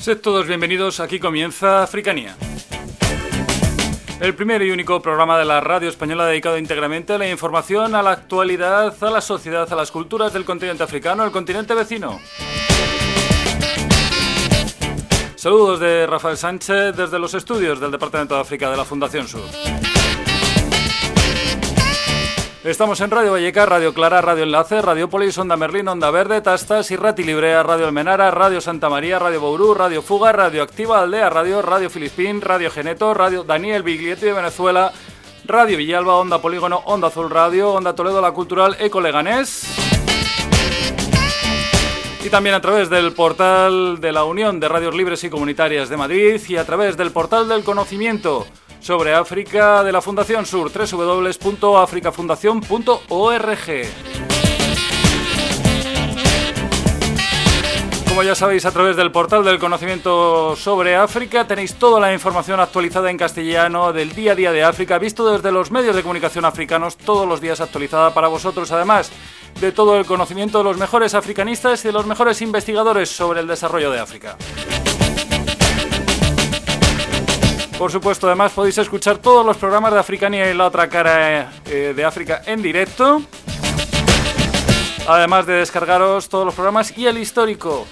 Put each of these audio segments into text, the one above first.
Sed todos bienvenidos, aquí comienza Africanía. El primer y único programa de la radio española dedicado íntegramente a la información, a la actualidad, a la sociedad, a las culturas del continente africano, el continente vecino. Saludos de Rafael Sánchez desde los estudios del Departamento de África de la Fundación Sur. Estamos en Radio Vallecas, Radio Clara, Radio Enlace, Radiopolis, Onda Merlín, Onda Verde, Tastas, Irrati Librea, Radio Almenara, Radio Santa María, Radio Bourú, Radio Fuga, Radio Activa, Aldea Radio, Radio Filispín, Radio Geneto, Radio Daniel Biglietti de Venezuela, Radio Villalba, Onda Polígono, Onda Azul Radio, Onda Toledo, La Cultural, Eco Leganés. Y también a través del portal de la Unión de Radios Libres y Comunitarias de Madrid y a través del portal del conocimiento sobre África de la Fundación Sur, www.africafundacion.org. Como ya sabéis, a través del portal del conocimiento sobre África tenéis toda la información actualizada en castellano del día a día de África, visto desde los medios de comunicación africanos, todos los días actualizada para vosotros, además de todo el conocimiento de los mejores africanistas y de los mejores investigadores sobre el desarrollo de África. Por supuesto, además podéis escuchar todos los programas de Africanía y la otra cara de África en directo. Además de descargaros todos los programas y el histórico.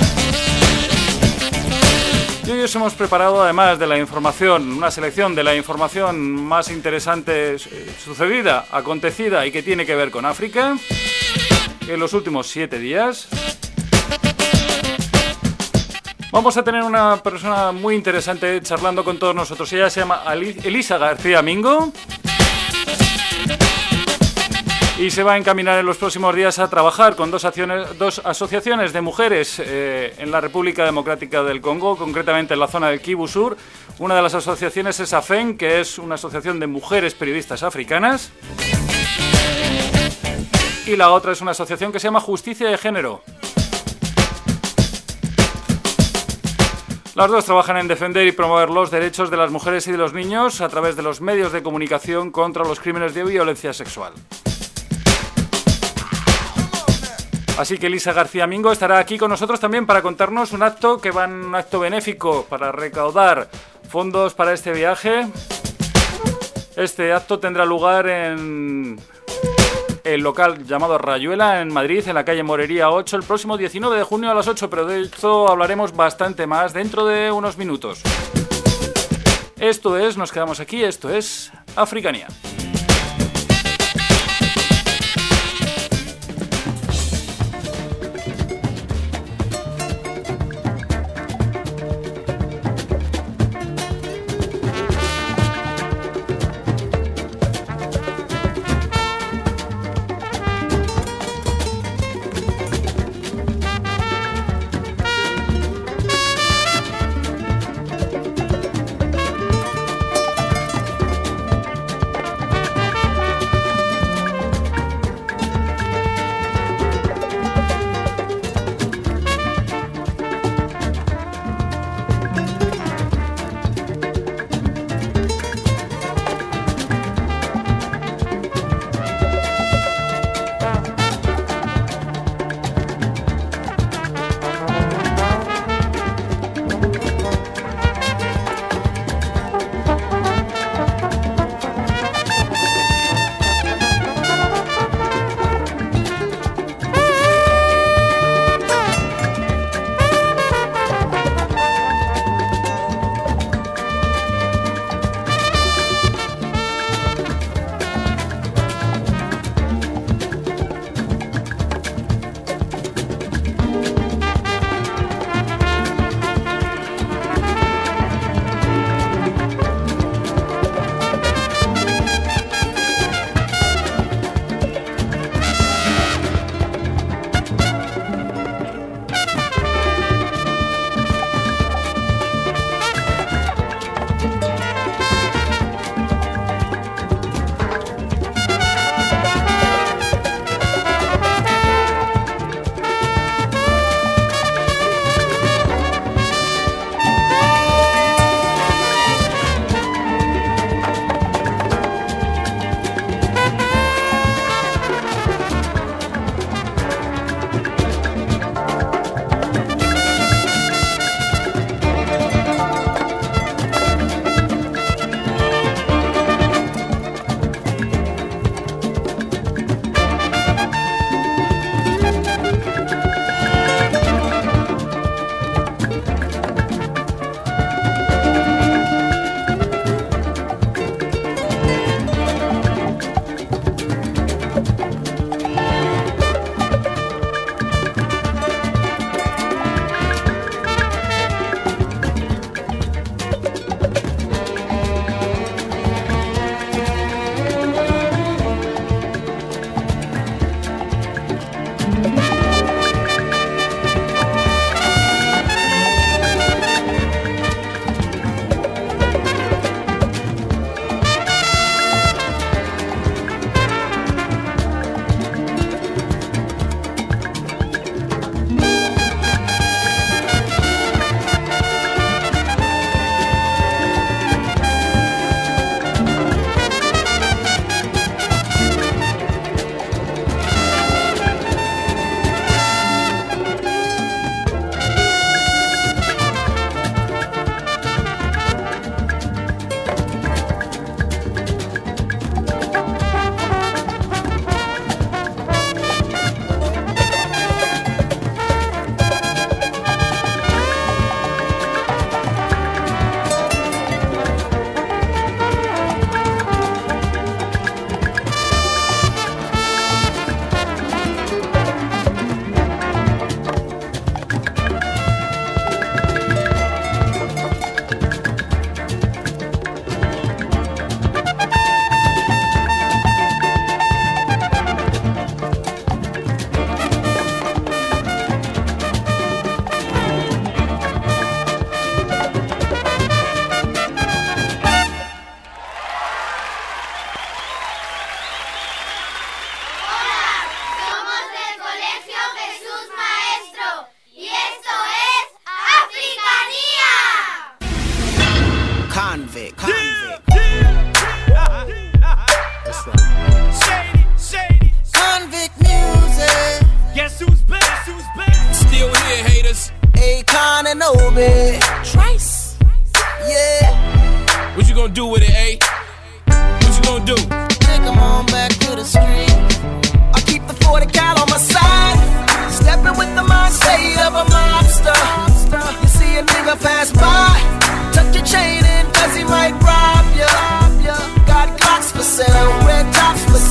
Y hoy os hemos preparado, además de la información, una selección de la información más interesante sucedida, acontecida y que tiene que ver con África en los últimos 7 días. Vamos a tener una persona muy interesante charlando con todos nosotros. Ella se llama Elisa García Mingo y se va a encaminar en los próximos días a trabajar con dos asociaciones de mujeres en la República Democrática del Congo, concretamente en la zona del Kivu Sur. Una de las asociaciones es AFEN, que es una asociación de mujeres periodistas africanas, y la otra es una asociación que se llama Justicia de Género. Las dos trabajan en defender y promover los derechos de las mujeres y de los niños a través de los medios de comunicación contra los crímenes de violencia sexual. Así que Elisa García Mingo estará aquí con nosotros también para contarnos un acto benéfico para recaudar fondos para este viaje. Este acto tendrá lugar en el local llamado Rayuela, en Madrid, en la calle Morería 8, el próximo 19 de junio a las 8, pero de esto hablaremos bastante más dentro de unos minutos. Nos quedamos aquí, esto es Africanía.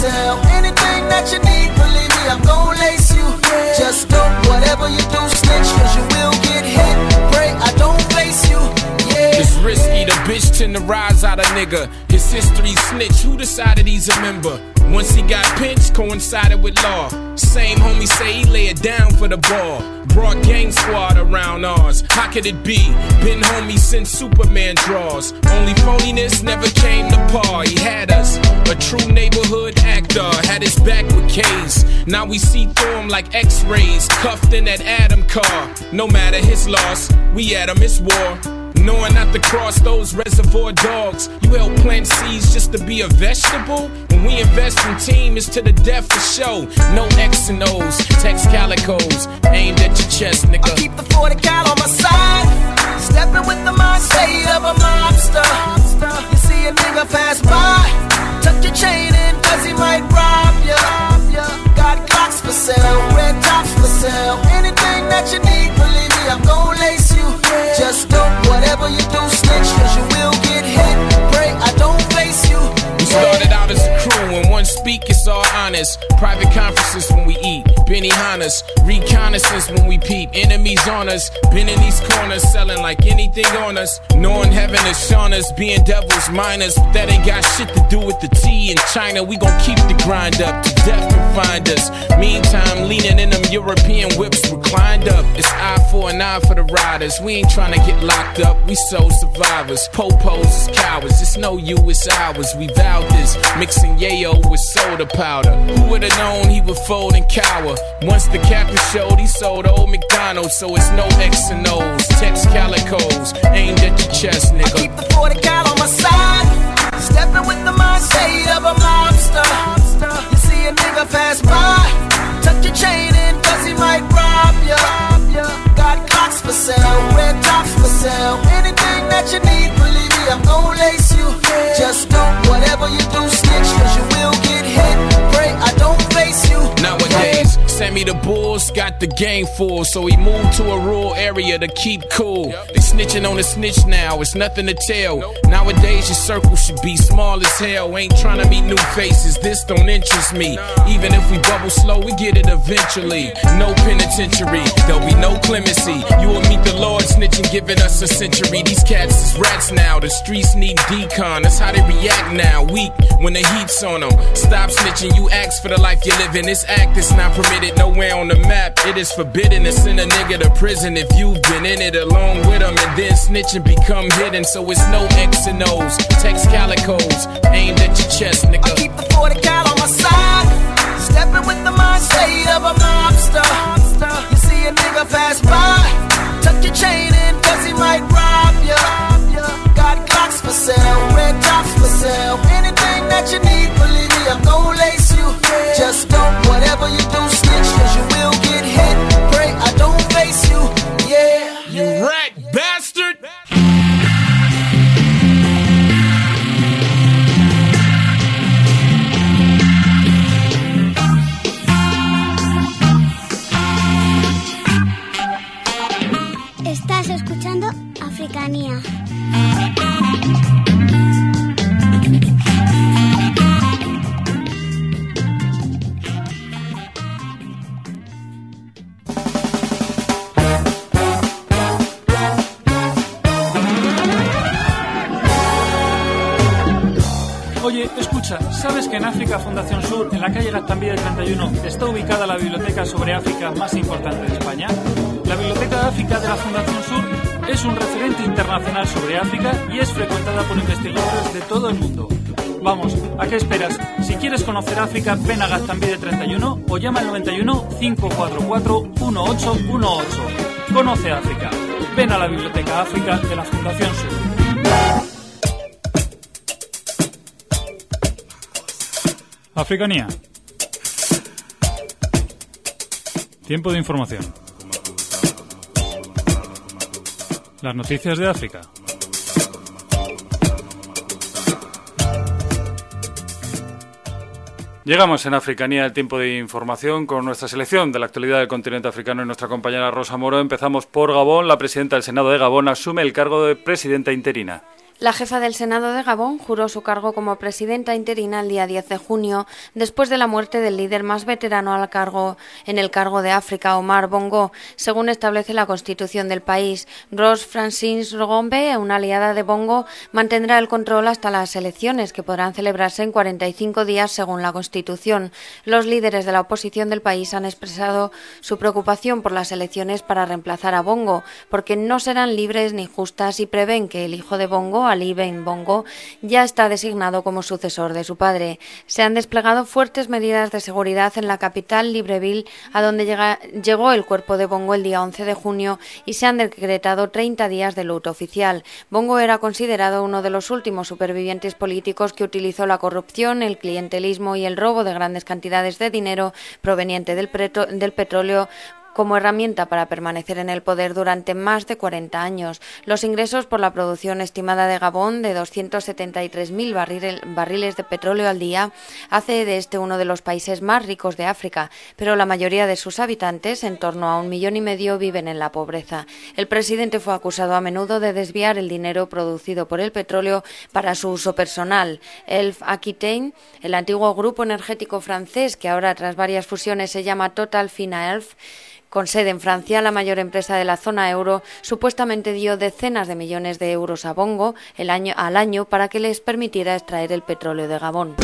sale. Anything that you need, believe me, I'm gon' lace you. Just do whatever you do, snitch, cause you will get hit. Pray I don't face you. It's risky, the bitch tend to rise out a nigga. His history snitch, who decided he's a member? Once he got pinched, coincided with law. Same homie say he lay it down for the ball. Brought gang squad around ours. How could it be? Been homie since Superman draws. Only phoniness never came to par. He had us, a true neighborhood actor. Had his back with K's. Now we see through him like X-rays. Cuffed in that Adam car. No matter his loss, we at him, it's war. Knowing not to cross those reservoir dogs. You help plant seeds just to be a vegetable? When we invest in team, it's to the death for show. No X and O's, text calicos, aimed at your chest, nigga. I keep the 40 cal on my side, stepping with the mindset of a mobster. You see a nigga pass by, tuck your chain in cause he might rob ya. Got clocks for sale, red tops for sale. Anything that you need, believe me, I'm gon' lace you. Just do whatever you do, snitch, cause you will get hit. Pray I don't face you. We started out as a crew, when one speak, it's all honest. Private conferences when we eat, Benny Hannas. Reconnaissance when we peep, enemies on us. Been in these corners, selling like anything on us. Knowing heaven has shown us, being devils minors. But that ain't got shit to do with the tea in China. We gon' keep the grind up, to death can find us. Meantime, leaning in them European whips reclined up. It's eye for an eye for the riders. We ain't tryna get locked up, we soul survivors. Po-pos is cowards, it's no you, it's ours. We vowed this, mixing yayo with soda powder. Who would've known he would fold and cower? Once the captain showed, he sold old McDonald's. So it's no X and O's, text calicos, aimed at your chest, nigga. I keep the 40 cal on my side, stepping with the mindset of a mobster. You see a nigga pass by, tuck your chain in cause he might rob ya. Got clocks for sale, red tops for sale. Anything that you need, believe me, I'm gon' lace you. Just do whatever you do, snitch, cause you will get hit. Pray I don't face you. Nowadays, Sammy the Bulls got the game full, so he moved to a rural area to keep cool. They snitching on a snitch now, it's nothing to tell. Nowadays your circle should be small as hell. Ain't trying to meet new faces, this don't interest me. Even if we bubble slow, we get it eventually. No penitentiary, there'll be no clemency. You will meet the Lord snitching, giving us a century. These cats is rats now, the streets need decon. That's how they react now, weak when the heat's on them. Stop snitching, you ask for the life you live in. This act is not permitted nowhere on the map. It is forbidden to send a nigga to prison if you've been in it along with him. And then snitching become hidden, so it's no X and O's, text calicos, aimed at your chest, nigga. I keep the 40 cal on my side, stepping with the mindset of a mobster. You see a nigga pass by, tuck your chain in cause he might rob ya. Got clocks for sale, red tops for sale. Anything that you need, believe me, I'm gon' lace you. Just do whatever you do, snitch, cause you will get hit. Pray I don't face you, yeah. You rat bastard! Estás escuchando Africanía. Oye, escucha, ¿sabes que en África Fundación Sur, en la calle Gaztambide 31, está ubicada la biblioteca sobre África más importante de España? La Biblioteca de África de la Fundación Sur es un referente internacional sobre África y es frecuentada por investigadores de todo el mundo. Vamos, ¿a qué esperas? Si quieres conocer África, ven a Gaztambide 31 o llama al 91 544 1818. Conoce África. Ven a la Biblioteca África de la Fundación Sur. Africanía. Tiempo de información. Las noticias de África. Llegamos en Africanía, el tiempo de información, con nuestra selección de la actualidad del continente africano y nuestra compañera Rosa Moro. Empezamos por Gabón. La presidenta del Senado de Gabón asume el cargo de presidenta interina. La jefa del Senado de Gabón juró su cargo como presidenta interina el día 10 de junio, después de la muerte del líder más veterano en el cargo de África, Omar Bongo, según establece la Constitución del país. Rose Francis Gombe, una aliada de Bongo, mantendrá el control hasta las elecciones, que podrán celebrarse en 45 días según la Constitución. Los líderes de la oposición del país han expresado su preocupación por las elecciones para reemplazar a Bongo, porque no serán libres ni justas y prevén que el hijo de Bongo, Ali Ben Bongo, ya está designado como sucesor de su padre. Se han desplegado fuertes medidas de seguridad en la capital, Libreville, a donde llegó el cuerpo de Bongo el día 11 de junio y se han decretado 30 días de luto oficial. Bongo era considerado uno de los últimos supervivientes políticos que utilizó la corrupción, el clientelismo y el robo de grandes cantidades de dinero proveniente del petróleo como herramienta para permanecer en el poder durante más de 40 años. Los ingresos por la producción estimada de Gabón de 273.000 barriles de petróleo al día hace de este uno de los países más ricos de África, pero la mayoría de sus habitantes, en torno a 1,5 millones, viven en la pobreza. El presidente fue acusado a menudo de desviar el dinero producido por el petróleo para su uso personal. Elf Aquitaine, el antiguo grupo energético francés que ahora tras varias fusiones se llama Total Fina Elf, con sede en Francia, la mayor empresa de la zona euro, supuestamente dio decenas de millones de euros a Bongo al año para que les permitiera extraer el petróleo de Gabón.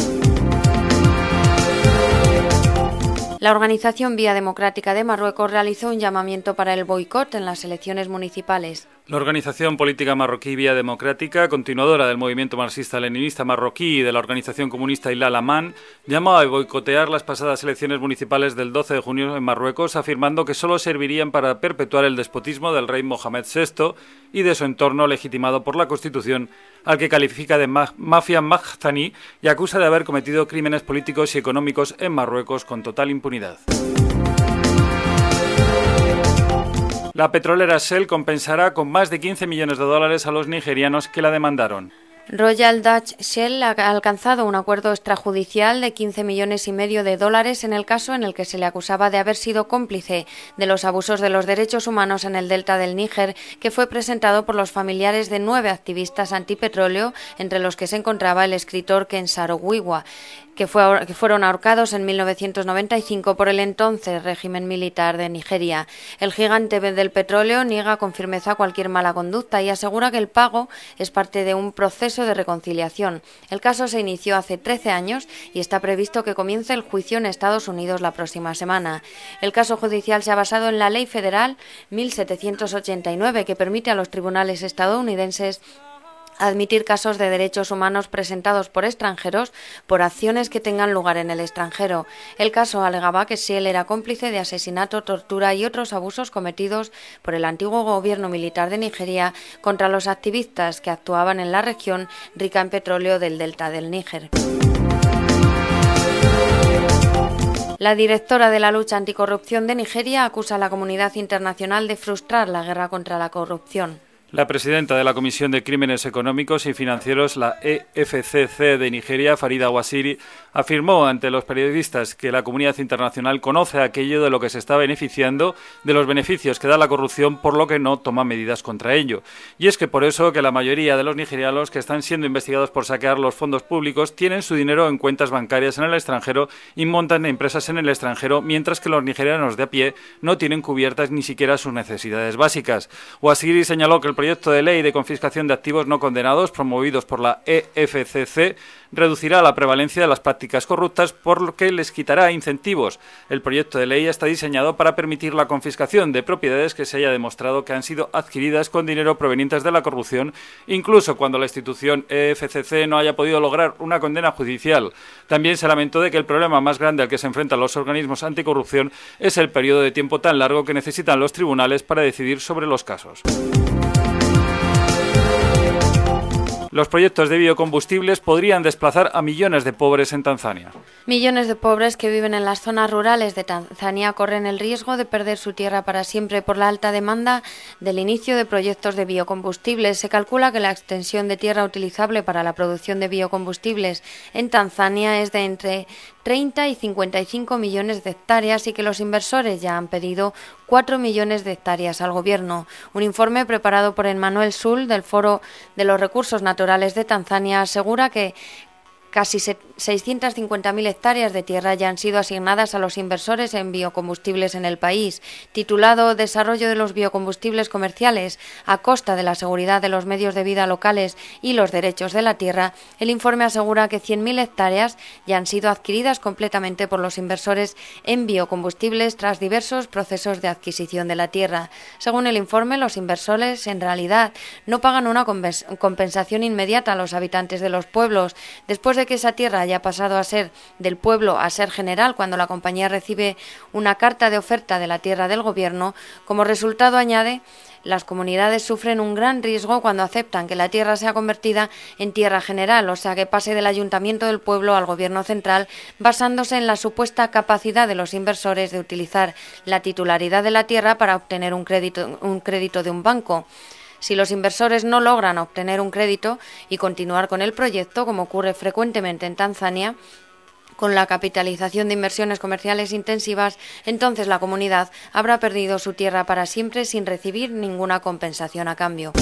La organización Vía Democrática de Marruecos realizó un llamamiento para el boicot en las elecciones municipales. La organización política marroquí Vía Democrática, continuadora del movimiento marxista-leninista marroquí y de la organización comunista Ilal Aman, llamó a boicotear las pasadas elecciones municipales del 12 de junio en Marruecos, afirmando que solo servirían para perpetuar el despotismo del rey Mohamed VI y de su entorno legitimado por la Constitución, al que califica de mafia mahzani y acusa de haber cometido crímenes políticos y económicos en Marruecos con total impunidad. La petrolera Shell compensará con más de $15 millones a los nigerianos que la demandaron. Royal Dutch Shell ha alcanzado un acuerdo extrajudicial de $15,5 millones en el caso en el que se le acusaba de haber sido cómplice de los abusos de los derechos humanos en el delta del Níger, que fue presentado por los familiares de 9 activistas antipetróleo, entre los que se encontraba el escritor Ken Saro-Wiwa, que fueron ahorcados en 1995 por el entonces régimen militar de Nigeria. El gigante del petróleo niega con firmeza cualquier mala conducta y asegura que el pago es parte de un proceso de reconciliación. El caso se inició hace 13 años y está previsto que comience el juicio en Estados Unidos la próxima semana. El caso judicial se ha basado en la Ley Federal 1789, que permite a los tribunales estadounidenses admitir casos de derechos humanos presentados por extranjeros por acciones que tengan lugar en el extranjero. El caso alegaba que Shell era cómplice de asesinato, tortura y otros abusos cometidos por el antiguo gobierno militar de Nigeria contra los activistas que actuaban en la región rica en petróleo del delta del Níger. La directora de la lucha anticorrupción de Nigeria acusa a la comunidad internacional de frustrar la guerra contra la corrupción. La presidenta de la Comisión de Crímenes Económicos y Financieros, la EFCC de Nigeria, Farida Wasiri, afirmó ante los periodistas que la comunidad internacional conoce aquello de lo que se está beneficiando de los beneficios que da la corrupción, por lo que no toma medidas contra ello. Y es que por eso que la mayoría de los nigerianos que están siendo investigados por saquear los fondos públicos tienen su dinero en cuentas bancarias en el extranjero y montan empresas en el extranjero, mientras que los nigerianos de a pie no tienen cubiertas ni siquiera sus necesidades básicas. Wasiri señaló que el proyecto de ley de confiscación de activos no condenados promovidos por la EFCC reducirá la prevalencia de las prácticas corruptas, por lo que les quitará incentivos. El proyecto de ley está diseñado para permitir la confiscación de propiedades que se haya demostrado que han sido adquiridas con dinero provenientes de la corrupción, incluso cuando la institución EFCC no haya podido lograr una condena judicial. También se lamentó de que el problema más grande al que se enfrentan los organismos anticorrupción es el periodo de tiempo tan largo que necesitan los tribunales para decidir sobre los casos. Los proyectos de biocombustibles podrían desplazar a millones de pobres en Tanzania. Millones de pobres que viven en las zonas rurales de Tanzania corren el riesgo de perder su tierra para siempre por la alta demanda del inicio de proyectos de biocombustibles. Se calcula que la extensión de tierra utilizable para la producción de biocombustibles en Tanzania es de entre 30 y 55 millones de hectáreas y que los inversores ya han pedido 4 millones de hectáreas al gobierno. Un informe preparado por Emmanuel Sul del Foro de los Recursos Naturales de Tanzania asegura que casi 650.000 hectáreas de tierra ya han sido asignadas a los inversores en biocombustibles en el país. Titulado Desarrollo de los biocombustibles comerciales a costa de la seguridad de los medios de vida locales y los derechos de la tierra, el informe asegura que 100.000 hectáreas ya han sido adquiridas completamente por los inversores en biocombustibles tras diversos procesos de adquisición de la tierra. Según el informe, los inversores en realidad no pagan una compensación inmediata a los habitantes de los pueblos. Después de que esa tierra haya pasado a ser del pueblo a ser general, cuando la compañía recibe una carta de oferta de la tierra del gobierno, como resultado, añade, las comunidades sufren un gran riesgo cuando aceptan que la tierra sea convertida en tierra general, o sea, que pase del ayuntamiento del pueblo al gobierno central, basándose en la supuesta capacidad de los inversores de utilizar la titularidad de la tierra para obtener un crédito de un banco. Si los inversores no logran obtener un crédito y continuar con el proyecto, como ocurre frecuentemente en Tanzania, con la capitalización de inversiones comerciales intensivas, entonces la comunidad habrá perdido su tierra para siempre sin recibir ninguna compensación a cambio.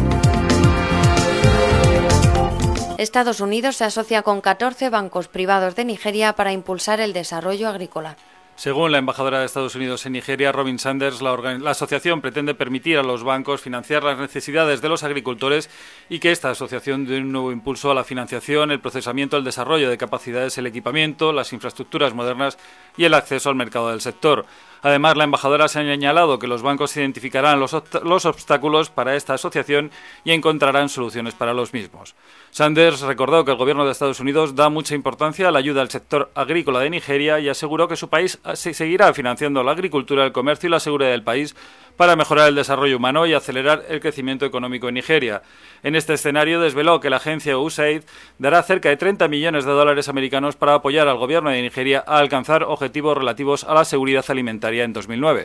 Estados Unidos se asocia con 14 bancos privados de Nigeria para impulsar el desarrollo agrícola. Según la embajadora de Estados Unidos en Nigeria, Robin Sanders, la asociación pretende permitir a los bancos financiar las necesidades de los agricultores y que esta asociación dé un nuevo impulso a la financiación, el procesamiento, el desarrollo de capacidades, el equipamiento, las infraestructuras modernas y el acceso al mercado del sector. Además, la embajadora se ha señalado que los bancos identificarán los obstáculos para esta asociación y encontrarán soluciones para los mismos. Sanders recordó que el gobierno de Estados Unidos da mucha importancia a la ayuda al sector agrícola de Nigeria y aseguró que su país seguirá financiando la agricultura, el comercio y la seguridad del país para mejorar el desarrollo humano y acelerar el crecimiento económico en Nigeria. En este escenario desveló que la agencia USAID dará cerca de $30 millones americanos para apoyar al gobierno de Nigeria a alcanzar objetivos relativos a la seguridad alimentaria en 2009.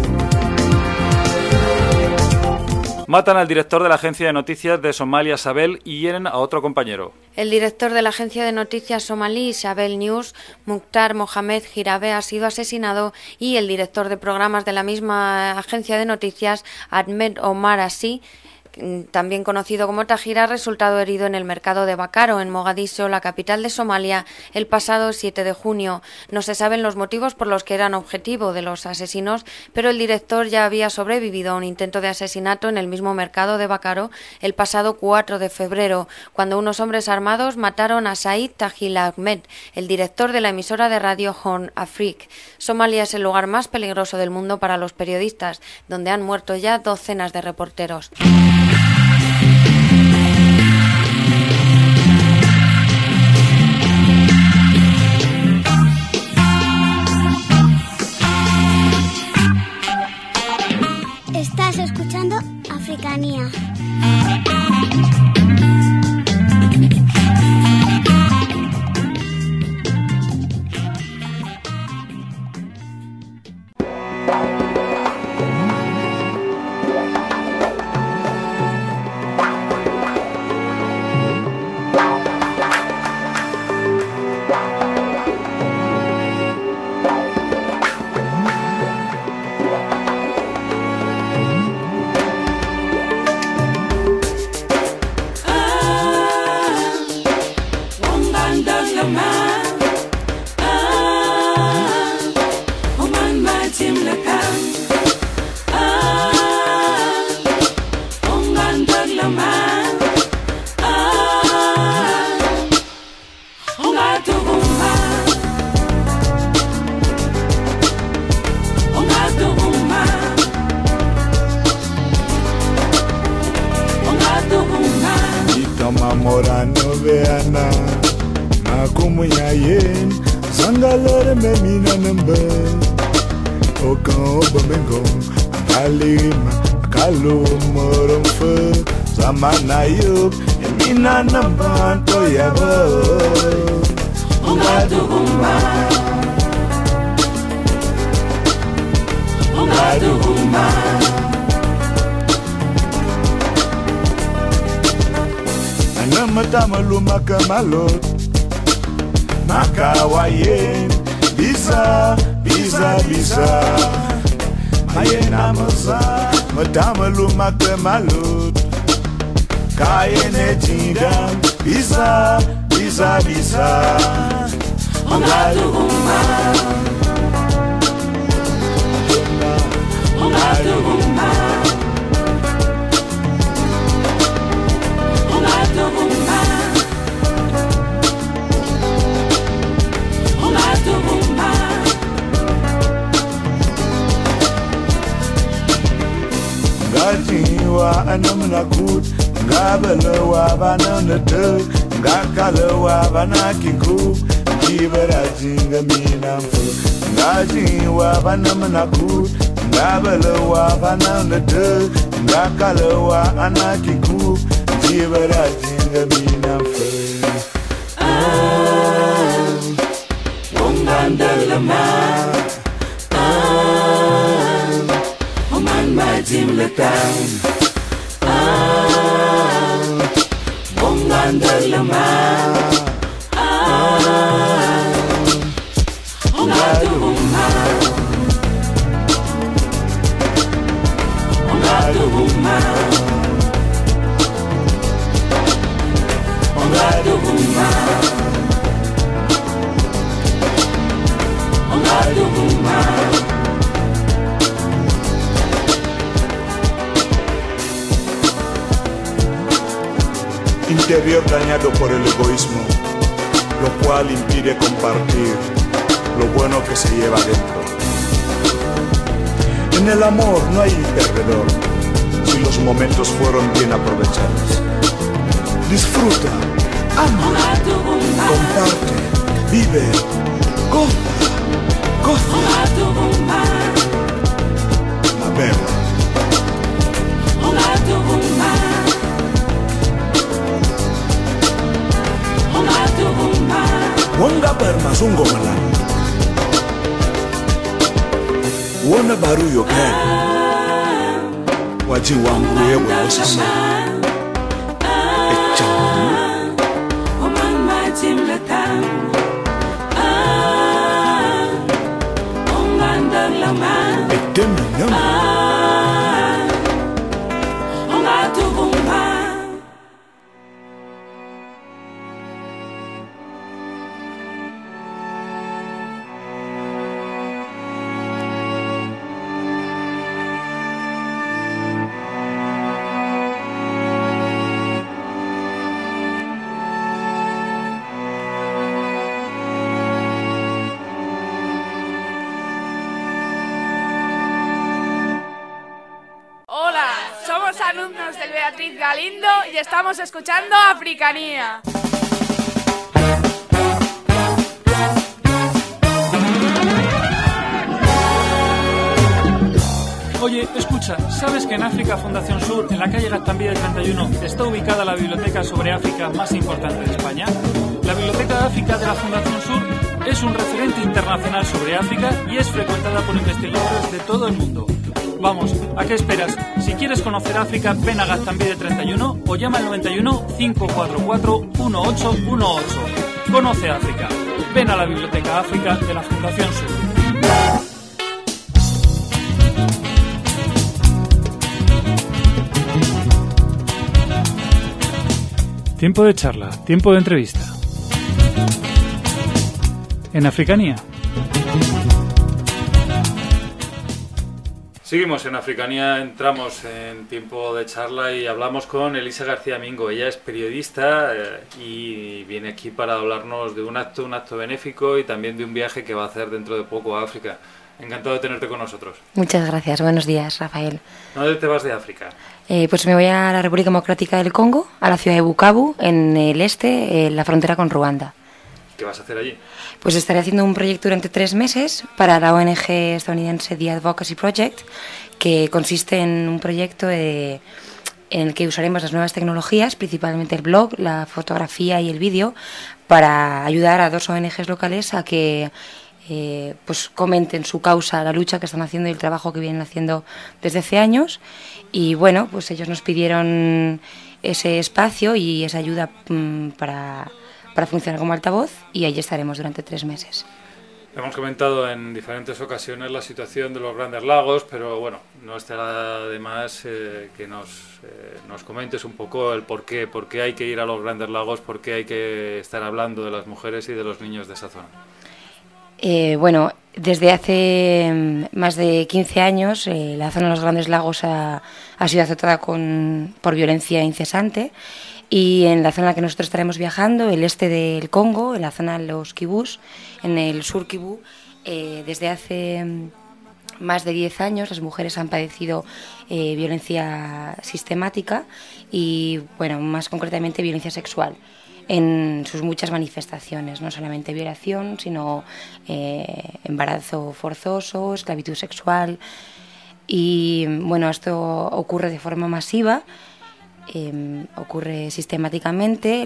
Matan al director de la agencia de noticias de Somalia, Sabel, y hieren a otro compañero. El director de la agencia de noticias somalí, Sabel News, Mukhtar Mohamed Hirabe, ha sido asesinado y el director de programas de la misma agencia de noticias, Ahmed Omar Asi, también conocido como Tajira, ha resultado herido en el mercado de Bakaro, en Mogadiscio, la capital de Somalia, el pasado 7 de junio. No se saben los motivos por los que eran objetivo de los asesinos, pero el director ya había sobrevivido a un intento de asesinato en el mismo mercado de Bakaro el pasado 4 de febrero, cuando unos hombres armados mataron a Said Tahil Ahmed, el director de la emisora de radio Horn Afrique. Somalia es el lugar más peligroso del mundo para los periodistas, donde han muerto ya docenas de reporteros. Estás escuchando Africanía. Manayuk emina nambanto yabo ungaduhuma anamata maluma kamalot kawayen bisa bisa bisa mayena moza madama lumaka malut kayene tidam bisa bisa bisa ongaduma ongaduma ongaduma ongaduma ngatiwa anamnakut ngabelewa bananete ngakalewa banakinku kiberazinga minamfu ngatiwa banamnakut ngabelewa bananete ngakalewa anakinku kiberazinga minamfu wongandelema oman majim letang wongandelema ongaduma ongaduma ongaduma ongaduma interior dañado por el egoísmo, lo cual impide compartir lo bueno que se lleva dentro. En el amor no hay perdedor si los momentos fueron bien aprovechados. Disfruta, ama, comparte, vive, goza, goza. La beba. Wanga bermasungo malam Wana baru yoken Waji wangu yewe osisa Echamu Oman majim letang Ongandang laman Etemi nyama Ongatubumba Alumnos del Beatriz Galindo y estamos escuchando Africanía. Oye, escucha, ¿sabes que en África Fundación Sur, en la calle Gaztambide 31, está ubicada la biblioteca sobre África más importante de España? La Biblioteca de África de la Fundación Sur es un referente internacional sobre África y es frecuentada por investigadores de todo el mundo. Vamos, ¿a qué esperas? Si quieres conocer África, ven a Gaztambide 31 o llama al 91 544 1818. Conoce África. Ven a la Biblioteca África de la Fundación Sur. Tiempo de charla, tiempo de entrevista. En Africanía. Seguimos en Africanía, entramos en tiempo de charla y hablamos con Elisa García Mingo. Ella es periodista y viene aquí para hablarnos de un acto benéfico y también de un viaje que va a hacer dentro de poco a África. Encantado de tenerte con nosotros. Muchas gracias, buenos días, Rafael. ¿Dónde te vas de África? Pues me voy a la República Democrática del Congo, a la ciudad de Bukavu, en el este, en la frontera con Ruanda. ¿Qué vas a hacer allí? Pues estaré haciendo un proyecto durante 3 meses para la ONG estadounidense The Advocacy Project, que consiste en un proyecto en el que usaremos las nuevas tecnologías, principalmente el blog, la fotografía y el vídeo, para ayudar a 2 ONGs locales a que pues comenten su causa, la lucha que están haciendo y el trabajo que vienen haciendo desde hace años. Y bueno, pues ellos nos pidieron ese espacio y esa ayuda para para funcionar como altavoz, y allí estaremos durante 3 meses. Hemos comentado en diferentes ocasiones la situación de los Grandes Lagos, pero bueno, no estará de más que nos comentes un poco el por qué hay que ir a los Grandes Lagos, por qué hay que estar hablando de las mujeres y de los niños de esa zona. Bueno, desde hace más de 15 años la zona de los Grandes Lagos ha sido azotada por violencia incesante, y en la zona en la que nosotros estaremos viajando, el este del Congo, en la zona de los kibús, en el sur kibú, desde hace más de 10 años las mujeres han padecido violencia sistemática y, bueno, más concretamente violencia sexual en sus muchas manifestaciones, no solamente violación, sino embarazo forzoso, esclavitud sexual. Y bueno, esto ocurre de forma masiva, ocurre sistemáticamente.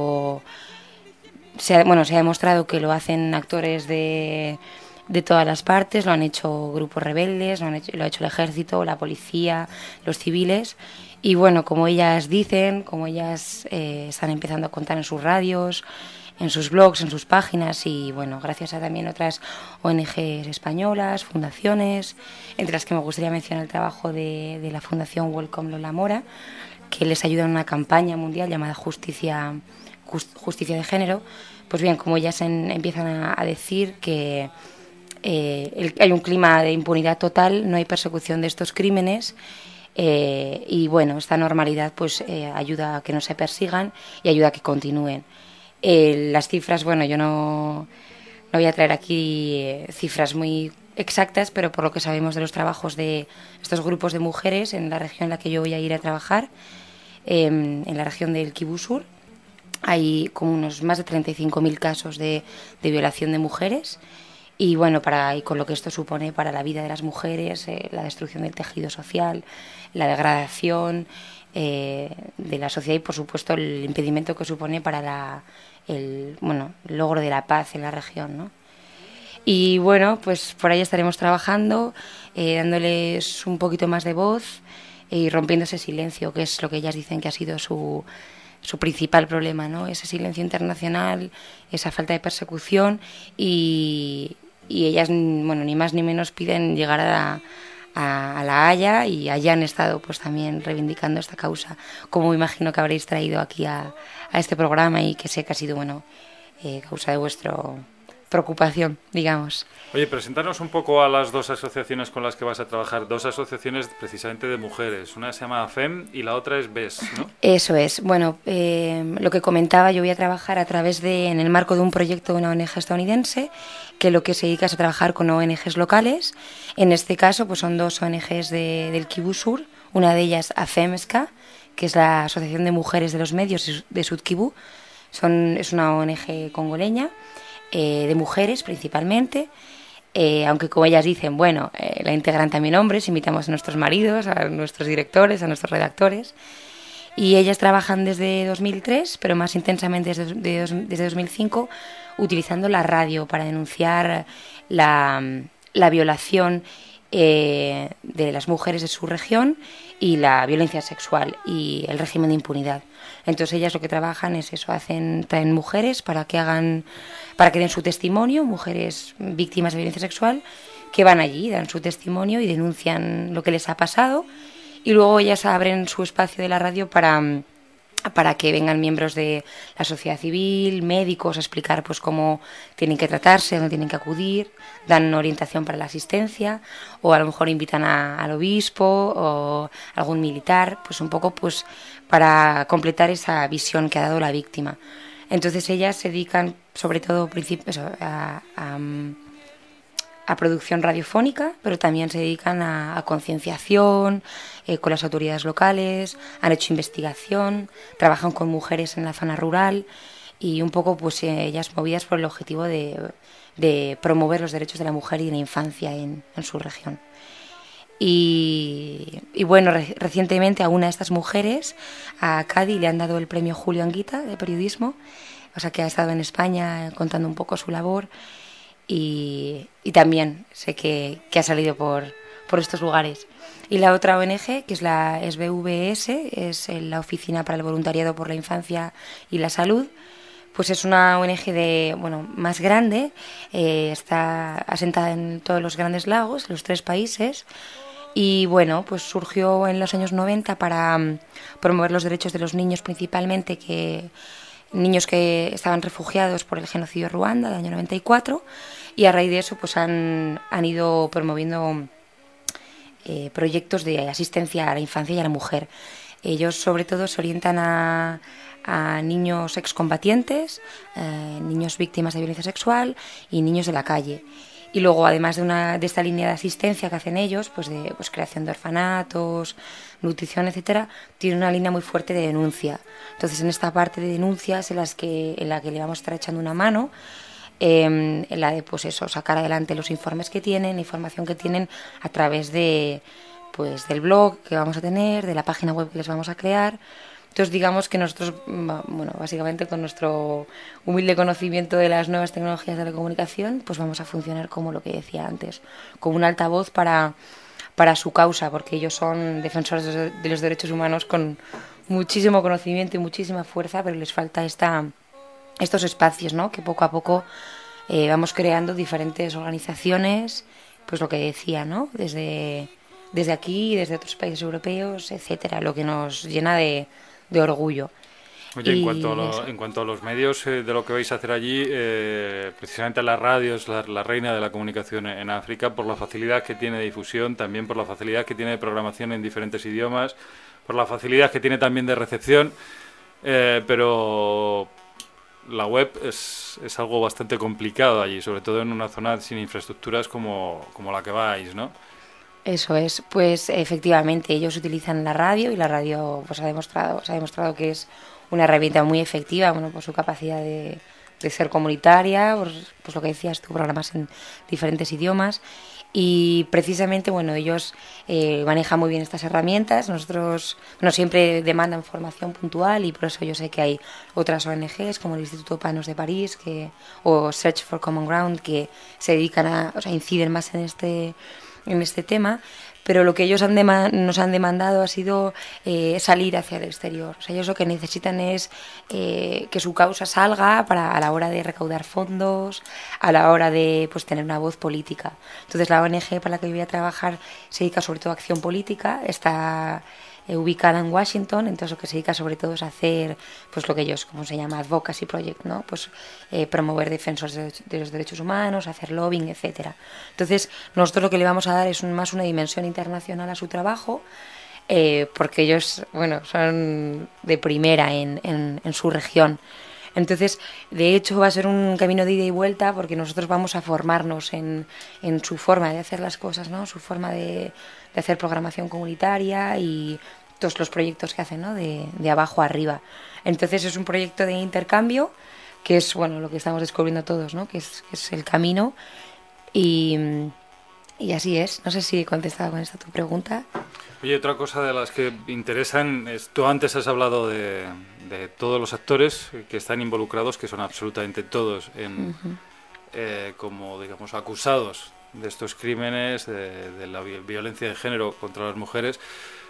Se ha demostrado que lo hacen actores de todas las partes, lo han hecho grupos rebeldes, lo ha hecho el ejército, la policía, los civiles. Y bueno, como ellas dicen, como ellas están empezando a contar en sus radios, en sus blogs, en sus páginas, y bueno, gracias a también otras ONGs españolas, fundaciones, entre las que me gustaría mencionar el trabajo de la Fundación Welcome Lola Mora, que les ayuda en una campaña mundial llamada Justicia de Género. Pues bien, como ellas empiezan a decir que hay un clima de impunidad total, no hay persecución de estos crímenes, y bueno, esta normalidad pues ayuda a que no se persigan y ayuda a que continúen. Las cifras, bueno, yo no voy a traer aquí cifras muy exactas, pero por lo que sabemos de los trabajos de estos grupos de mujeres en la región en la que yo voy a ir a trabajar, en la región del Kibú Sur, hay como unos más de 35.000 casos de violación de mujeres. Y bueno, y con lo que esto supone para la vida de las mujeres, la destrucción del tejido social, la degradación de la sociedad y, por supuesto, el impedimento que supone para el logro de la paz en la región, ¿no? Y bueno, pues por ahí estaremos trabajando, dándoles un poquito más de voz y rompiendo ese silencio, que es lo que ellas dicen que ha sido su principal problema, ¿no? Ese silencio internacional, esa falta de persecución, y ellas, bueno, ni más ni menos piden llegar a La Haya, y allá han estado pues también reivindicando esta causa, como me imagino que habréis traído aquí a este programa, y que sé que ha sido, bueno, causa de vuestra preocupación, digamos. Oye, presentarnos un poco a las dos asociaciones con las que vas a trabajar, dos asociaciones precisamente de mujeres. Una se llama FEM y la otra es BES, ¿no? Eso es. Bueno, lo que comentaba, yo voy a trabajar en el marco de un proyecto de una ONG estadounidense, que lo que se dedica es a trabajar con ONGs locales. En este caso, pues son dos ONGs del Kibú Sur, una de ellas AFEMSCA, que es la Asociación de Mujeres de los Medios de Sud Kibú. Es una ONG congoleña, de mujeres principalmente, aunque como ellas dicen, bueno, la integran también hombres, invitamos a nuestros maridos, a nuestros directores, a nuestros redactores, y ellas trabajan desde 2003, pero más intensamente desde 2005, utilizando la radio para denunciar la violación de las mujeres de su región y la violencia sexual y el régimen de impunidad. Entonces ellas lo que trabajan es eso, traen mujeres para que den su testimonio, mujeres víctimas de violencia sexual, que van allí, dan su testimonio y denuncian lo que les ha pasado, y luego ellas abren su espacio de la radio para que vengan miembros de la sociedad civil, médicos, a explicar pues cómo tienen que tratarse, dónde tienen que acudir, dan orientación para la asistencia, o a lo mejor invitan al obispo o algún militar, pues un poco pues para completar esa visión que ha dado la víctima. Entonces ellas se dedican sobre todo a producción radiofónica, pero también se dedican a concienciación con las autoridades locales, han hecho investigación, trabajan con mujeres en la zona rural, y un poco pues ellas movidas por el objetivo de promover los derechos de la mujer y de la infancia en su región. Y bueno, recientemente a una de estas mujeres, a Cadi, le han dado el premio Julio Anguita de periodismo, o sea que ha estado en España contando un poco su labor, y también sé que ha salido por estos lugares. Y la otra ONG, que es la SBVS, es la Oficina para el Voluntariado por la Infancia y la Salud, pues es una ONG más grande, está asentada en todos los grandes lagos, en los 3 países, y bueno, pues surgió en los años 90 para promover los derechos de los niños, principalmente niños que estaban refugiados por el genocidio de Ruanda del año 94, y a raíz de eso pues han ido promoviendo proyectos de asistencia a la infancia y a la mujer. Ellos sobre todo se orientan a niños excombatientes, niños víctimas de violencia sexual y niños de la calle. Y luego, además de esta línea de asistencia que hacen ellos, pues de creación de orfanatos, nutrición, etcétera, tiene una línea muy fuerte de denuncia. Entonces, en esta parte de denuncias en la que le vamos a estar echando una mano, en la de pues eso, sacar adelante los informes que tienen, la información que tienen a través de del blog que vamos a tener, de la página web que les vamos a crear. Entonces digamos que nosotros, básicamente con nuestro humilde conocimiento de las nuevas tecnologías de la comunicación, pues vamos a funcionar como lo que decía antes, como un altavoz para su causa, porque ellos son defensores de los derechos humanos con muchísimo conocimiento y muchísima fuerza, pero les falta estos espacios, ¿no? Que poco a poco vamos creando diferentes organizaciones, pues lo que decía, ¿no? Desde aquí, desde otros países europeos, etcétera, lo que nos llena de orgullo. Oye, en cuanto a los medios de lo que vais a hacer allí, precisamente la radio es la reina de la comunicación en África, por la facilidad que tiene de difusión, también por la facilidad que tiene de programación en diferentes idiomas, por la facilidad que tiene también de recepción, pero la web es algo bastante complicado allí, sobre todo en una zona sin infraestructuras como la que vais, ¿no? Eso es, pues efectivamente ellos utilizan la radio, y la radio pues se ha demostrado que es una herramienta muy efectiva, por su capacidad de ser comunitaria, pues lo que decías tú, programas en diferentes idiomas, y precisamente ellos manejan muy bien estas herramientas. Nosotros siempre demandan formación puntual, y por eso yo sé que hay otras ONGs como el Instituto Panos de París o Search for Common Ground que se dedican inciden más en este tema, pero lo que ellos nos han demandado ha sido salir hacia el exterior. O sea, ellos lo que necesitan es que su causa salga a la hora de recaudar fondos, a la hora de tener una voz política. Entonces la ONG para la que yo voy a trabajar se dedica sobre todo a acción política, está ubicada en Washington. Entonces lo que se dedica sobre todo es a hacer lo que ellos, como se llama, advocacy project, ¿no? Promover defensores de los derechos humanos, hacer lobbying, etcétera. Entonces nosotros lo que le vamos a dar es más una dimensión internacional a su trabajo, porque ellos son de primera en su región. Entonces, de hecho, va a ser un camino de ida y vuelta, porque nosotros vamos a formarnos en su forma de hacer las cosas, ¿no? Su forma de hacer programación comunitaria y todos los proyectos que hacen, ¿no? De abajo a arriba. Entonces es un proyecto de intercambio, que es lo que estamos descubriendo todos, ¿no? Que es el camino, y así es. No sé si he contestado con esta tu pregunta. Oye, otra cosa de las que interesan es, tú antes has hablado de todos los actores que están involucrados, que son absolutamente todos como digamos acusados de estos crímenes, de la violencia de género contra las mujeres.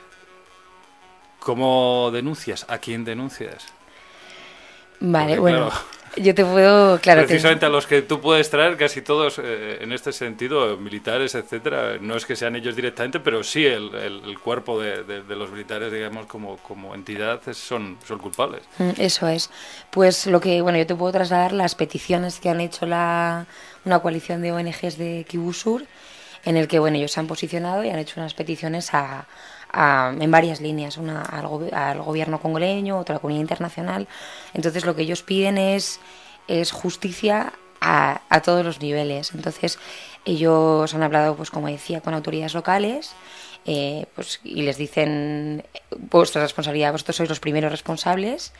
¿Cómo denuncias? ¿A quién denuncias? Vale, porque, claro, yo te puedo... precisamente a los que tú puedes traer, casi todos en este sentido, militares, etcétera, no es que sean ellos directamente, pero sí el cuerpo de los militares, digamos, como entidad, son culpables. Eso es. Pues lo que, yo te puedo trasladar las peticiones que han hecho una coalición de ONGs de Kivu Sur, en el que, ellos se han posicionado y han hecho unas peticiones en varias líneas, una al gobierno congoleño, otra a la comunidad internacional. Entonces lo que ellos piden es justicia a todos los niveles. Entonces ellos han hablado, como decía, con autoridades locales, y les dicen: vuestra responsabilidad, vosotros sois los primeros responsables,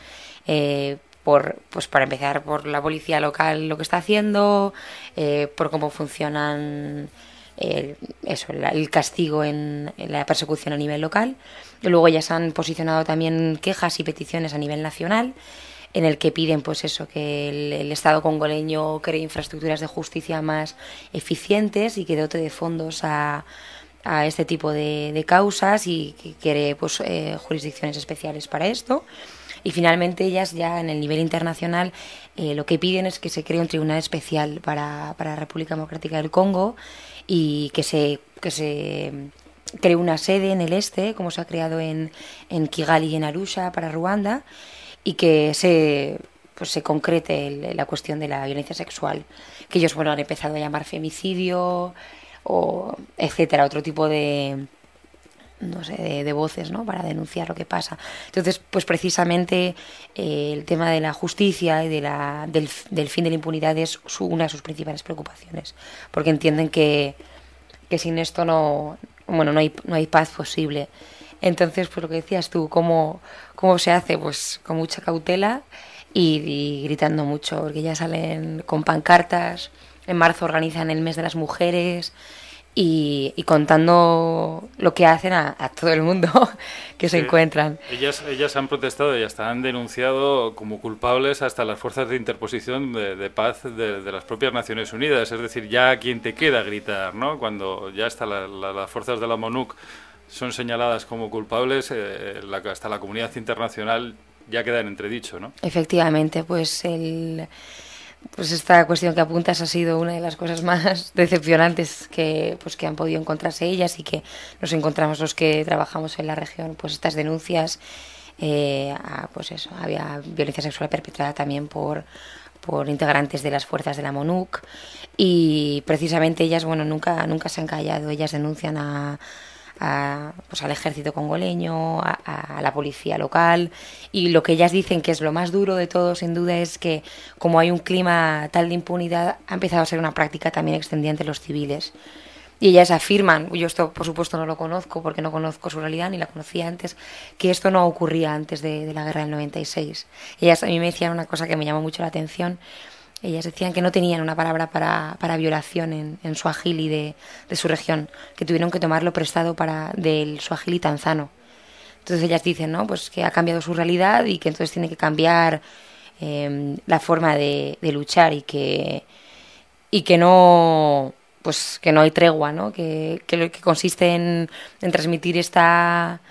para empezar por la policía local, lo que está haciendo, por cómo funcionan el castigo en la persecución a nivel local. Y luego ya se han posicionado también quejas y peticiones a nivel nacional, en el que piden que el Estado congoleño cree infraestructuras de justicia más eficientes y que dote de fondos a este tipo de causas, y que cree jurisdicciones especiales para esto. Y finalmente ellas ya en el nivel internacional lo que piden es que se cree un tribunal especial para la República Democrática del Congo y que se cree una sede en el este, como se ha creado en Kigali y en Arusha para Ruanda, y que se concrete la cuestión de la violencia sexual, que ellos han empezado a llamar femicidio o etcétera, otro tipo de voces, ¿no?, para denunciar lo que pasa. Entonces, pues precisamente el tema de la justicia y del fin de la impunidad es una de sus principales preocupaciones, porque entienden que sin esto no hay paz posible. Entonces, pues lo que decías tú, ¿cómo se hace? Pues con mucha cautela y gritando mucho, porque ya salen con pancartas. En marzo organizan el mes de las mujeres y contando lo que hacen a todo el mundo que se encuentran. Ellas han protestado y hasta han denunciado como culpables hasta las fuerzas de interposición de paz de las propias Naciones Unidas. Es decir, ya a quién te queda gritar, ¿no? Cuando ya hasta las fuerzas de la MONUC son señaladas como culpables, hasta la comunidad internacional ya queda en entredicho, ¿no? Efectivamente, pues esta cuestión que apuntas ha sido una de las cosas más decepcionantes que han podido encontrarse ellas y que nos encontramos los que trabajamos en la región, pues estas denuncias, había violencia sexual perpetrada también por integrantes de las fuerzas de la MONUC y precisamente ellas, nunca se han callado, ellas denuncian al ejército congoleño, a la policía local, y lo que ellas dicen que es lo más duro de todo, sin duda, es que como hay un clima tal de impunidad, ha empezado a ser una práctica también extendida entre los civiles. Y ellas afirman, yo esto por supuesto no lo conozco porque no conozco su realidad ni la conocía antes, que esto no ocurría antes de la guerra del 96. Ellas a mí me decían una cosa que me llamó mucho la atención. Ellas decían que no tenían una palabra para violación en suajili de su región, que tuvieron que tomarlo prestado del suajili tanzano. Entonces ellas dicen, ¿no?, pues que ha cambiado su realidad y que entonces tiene que cambiar la forma de luchar y que no hay tregua, ¿no?, que lo que consiste en transmitir esta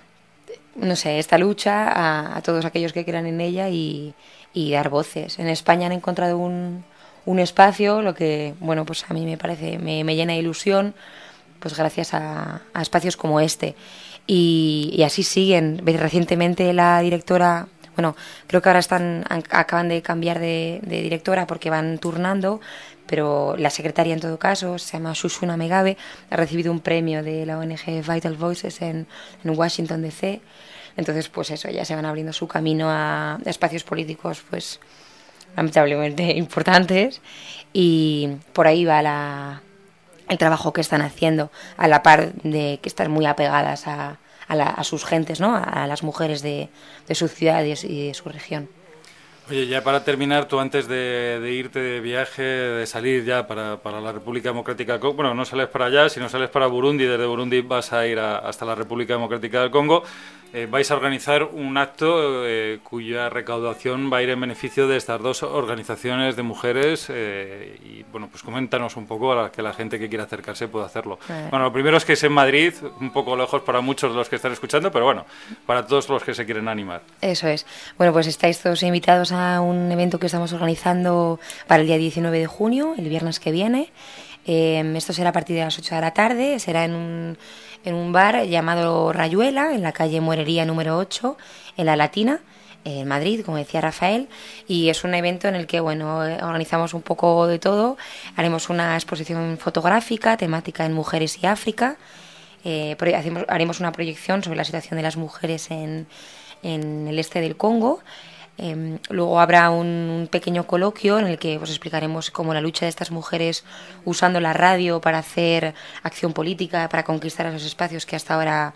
lucha a todos aquellos que crean en ella y dar voces. En España han encontrado un espacio, lo que, pues a mí me parece, me llena de ilusión, pues gracias a espacios como este. Y así siguen. Recientemente la directora, creo que ahora acaban de cambiar de directora porque van turnando, pero la secretaria en todo caso, se llama Shushuna Megabe, ha recibido un premio de la ONG Vital Voices en Washington DC. Entonces, pues eso, ya se van abriendo su camino a espacios políticos, pues, lamentablemente importantes, y por ahí va el trabajo que están haciendo, a la par de que están muy apegadas a sus gentes, ¿no?, a las mujeres de su ciudad y de su región. Oye, ya para terminar, tú antes de irte de viaje, de salir ya para la República Democrática del Congo, no sales para allá, sino sales para Burundi, desde Burundi vas a ir hasta la República Democrática del Congo, vais a organizar un acto cuya recaudación va a ir en beneficio de estas dos organizaciones de mujeres y pues coméntanos un poco para que la gente que quiera acercarse pueda hacerlo. Bueno, lo primero es que es en Madrid, un poco lejos para muchos de los que están escuchando, pero para todos los que se quieren animar. Eso es. Bueno, pues estáis todos invitados a un evento que estamos organizando para el día 19 de junio, el viernes que viene. Esto será a partir de las 8 de la tarde, será en un bar llamado Rayuela, en la calle Muerería número 8, en La Latina, en Madrid, como decía Rafael, y es un evento en el que organizamos un poco de todo. Haremos una exposición fotográfica temática en mujeres y África, haremos una proyección sobre la situación de las mujeres en el este del Congo. Luego habrá un pequeño coloquio en el que explicaremos cómo la lucha de estas mujeres usando la radio para hacer acción política, para conquistar esos espacios que hasta ahora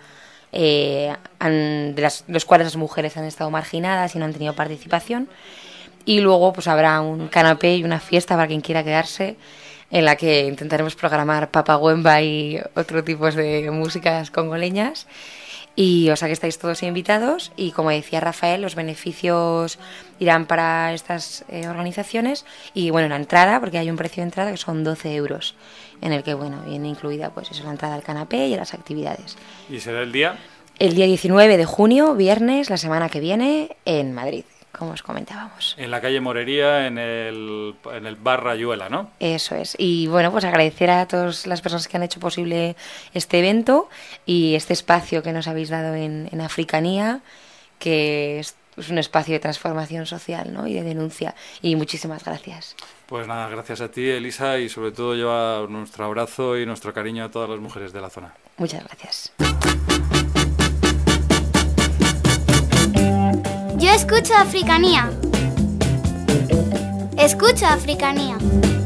los cuales las mujeres han estado marginadas y no han tenido participación. Y luego habrá un canapé y una fiesta para quien quiera quedarse, en la que intentaremos programar papagüemba y otro tipo de músicas congoleñas. Y que estáis todos invitados y, como decía Rafael, los beneficios irán para estas organizaciones y la entrada, porque hay un precio de entrada que son 12 euros, en el que viene incluida la entrada al canapé y a las actividades. ¿Y será el día? El día 19 de junio, viernes, la semana que viene, en Madrid, como os comentábamos. En la calle Morería, en el bar Rayuela, ¿no? Eso es. Y bueno, pues agradecer a todas las personas que han hecho posible este evento y este espacio que nos habéis dado en Africanía, que es un espacio de transformación social, ¿no? Y de denuncia. Y muchísimas gracias. Pues nada, gracias a ti, Elisa, y sobre todo lleva nuestro abrazo y nuestro cariño a todas las mujeres de la zona. Muchas gracias. Yo escucho Africanía. Escucho Africanía.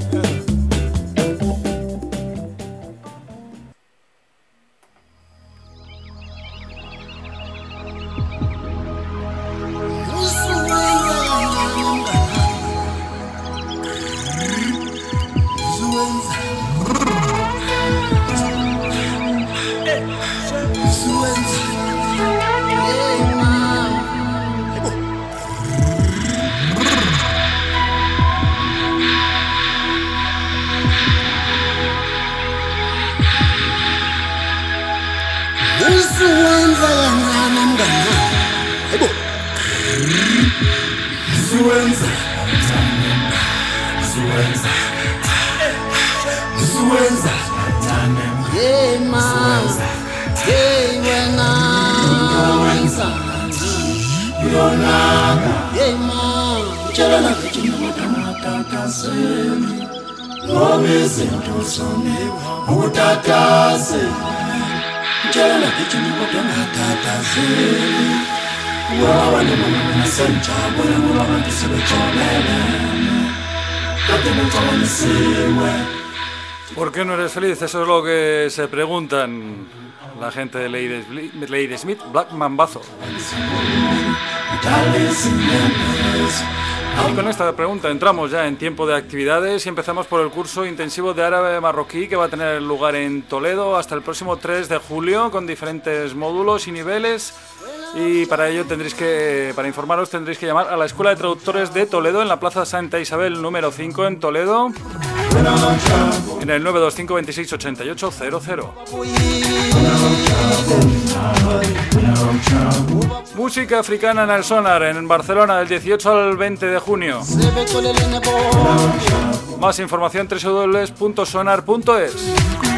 ¿Por qué no eres feliz? Eso es lo que se preguntan la gente de Ladysmith Black Mambazo. Y con esta pregunta entramos ya en tiempo de actividades y empezamos por el curso intensivo de árabe marroquí que va a tener lugar en Toledo hasta el próximo 3 de julio con diferentes módulos y niveles. Y para ello para informaros tendréis que llamar a la Escuela de Traductores de Toledo en la Plaza Santa Isabel número 5 en Toledo en el 925 26 88 00. Música africana en el Sonar en Barcelona del 18 al 20 de junio. Más información www.sonar.es.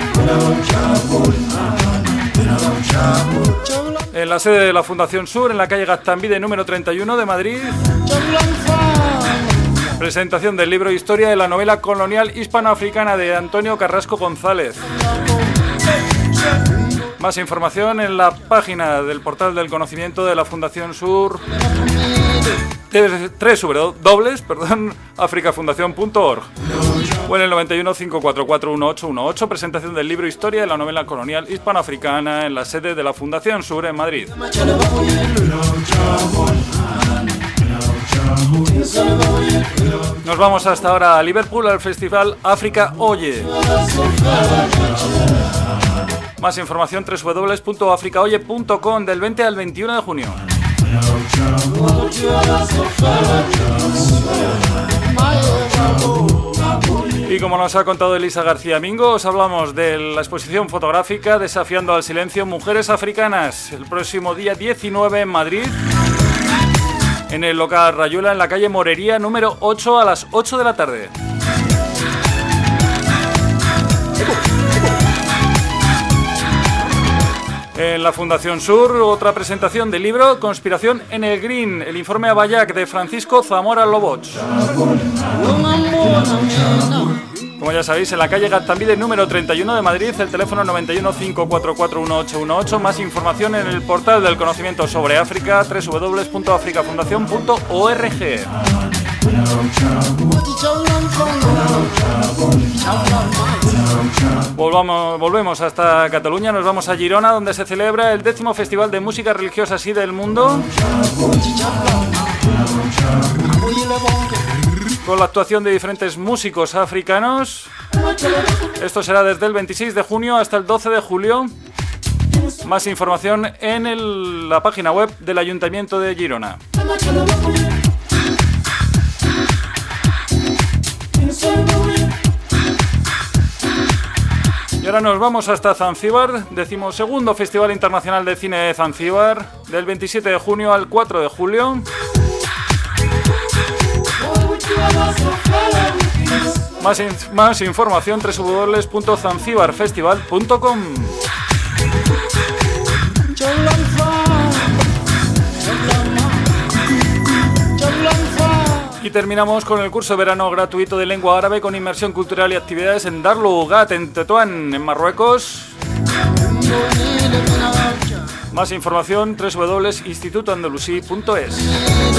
En la sede de la Fundación Sur, en la calle Gaztambide número 31 de Madrid, presentación del libro Historia de la novela colonial hispanoafricana de Antonio Carrasco González. Más información en la página del portal del conocimiento de la Fundación Sur, www.africafundacion.org, o en el 91 544 1818, presentación del libro Historia de la novela colonial hispanoafricana en la sede de la Fundación Sur en Madrid. Nos vamos hasta ahora a Liverpool al festival África Oye. Más información www.africaoye.com del 20 al 21 de junio. Y como nos ha contado Elisa García Mingo, os hablamos de la exposición fotográfica Desafiando al Silencio Mujeres Africanas, el próximo día 19 en Madrid, en el local Rayuela, en la calle Morería número 8 a las 8 de la tarde. En la Fundación Sur, otra presentación del libro Conspiración en el Green, el informe Abayac de Francisco Zamora Loboch. Como ya sabéis, en la calle Gaztambide número 31 de Madrid, el teléfono 91 544 1818. Más información en el portal del conocimiento sobre África, www.africafundacion.org. Volvemos hasta Cataluña, nos vamos a Girona, donde se celebra el 10º Festival de Música Religiosa Así del Mundo, con la actuación de diferentes músicos africanos. Esto será desde el 26 de junio hasta el 12 de julio. Más información en la página web del Ayuntamiento de Girona. Y ahora nos vamos hasta Zanzíbar, 12º Festival Internacional de Cine de Zanzíbar, del 27 de junio al 4 de julio. Más información www.zanzibarfestival.com. Y terminamos con el curso de verano gratuito de lengua árabe con inmersión cultural y actividades en Darlougat, en Tetuán, en Marruecos. Más información www.institutoandalusí.es.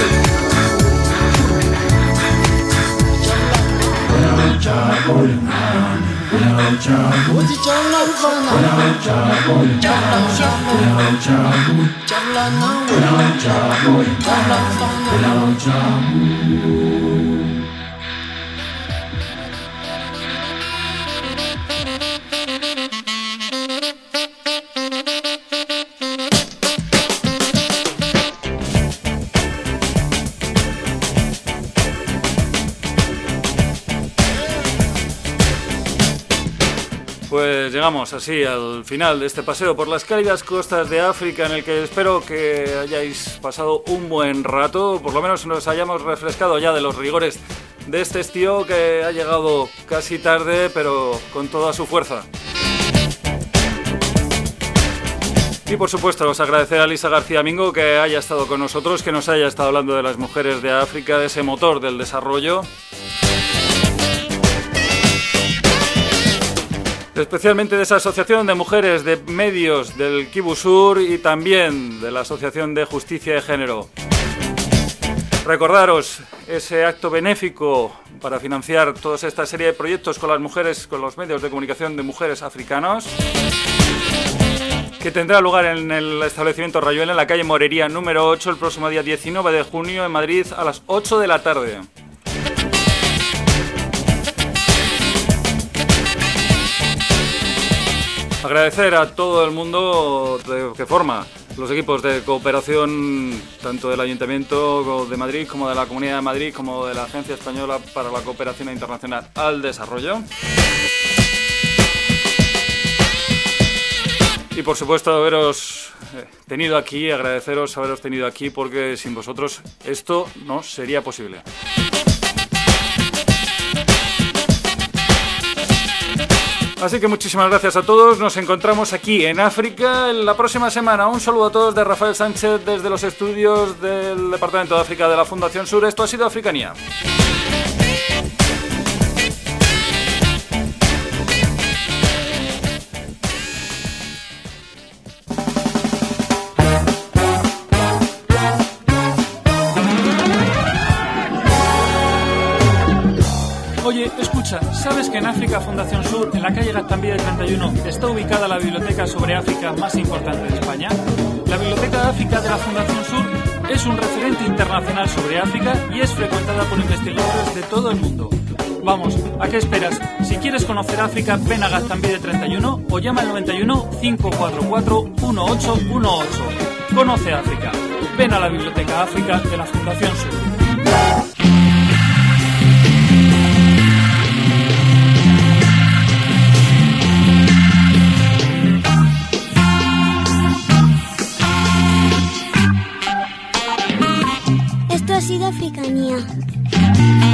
Pues llegamos así al final de este paseo por las cálidas costas de África, en el que espero que hayáis pasado un buen rato, por lo menos nos hayamos refrescado ya de los rigores de este estío que ha llegado casi tarde, pero con toda su fuerza. Y por supuesto, os agradecer a Lisa García Mingo que haya estado con nosotros, que nos haya estado hablando de las mujeres de África, de ese motor del desarrollo. Especialmente de esa asociación de mujeres de medios del Kivu Sur y también de la Asociación de Justicia de Género. Recordaros ese acto benéfico para financiar toda esta serie de proyectos con las mujeres, con los medios de comunicación de mujeres africanos, que tendrá lugar en el establecimiento Rayuela, en la calle Morería número 8, el próximo día 19 de junio en Madrid a las 8 de la tarde. Agradecer a todo el mundo que forma los equipos de cooperación, tanto del Ayuntamiento de Madrid como de la Comunidad de Madrid, como de la Agencia Española para la Cooperación Internacional al Desarrollo. Y por supuesto haberos tenido aquí, agradeceros haberos tenido aquí, porque sin vosotros esto no sería posible. Así que muchísimas gracias a todos, nos encontramos aquí en África la próxima semana. Un saludo a todos de Rafael Sánchez desde los estudios del Departamento de África de la Fundación Sur. Esto ha sido Africanía. Oye, escucha, ¿sabes que en África Fundación Sur, en la calle Gaztambide 31, está ubicada la biblioteca sobre África más importante de España? La Biblioteca de África de la Fundación Sur es un referente internacional sobre África y es frecuentada por investigadores de todo el mundo. Vamos, ¿a qué esperas? Si quieres conocer África, ven a Gaztambide 31 o llama al 91 544 1818. Conoce África. Ven a la Biblioteca África de la Fundación Sur. Esto ha sido Africanía.